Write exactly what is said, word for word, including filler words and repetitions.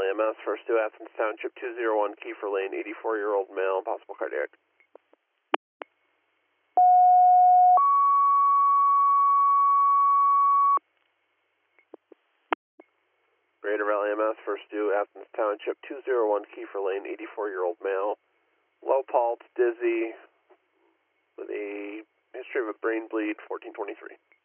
A M S, first to Athens Township, two zero one Kiefer Lane, eighty-four-year-old male, possible cardiac. Greater Valley A M S, first to Athens Township, two zero one Kiefer Lane, eighty-four-year-old male, low pulse, dizzy, with a history of a brain bleed, fourteen twenty-three.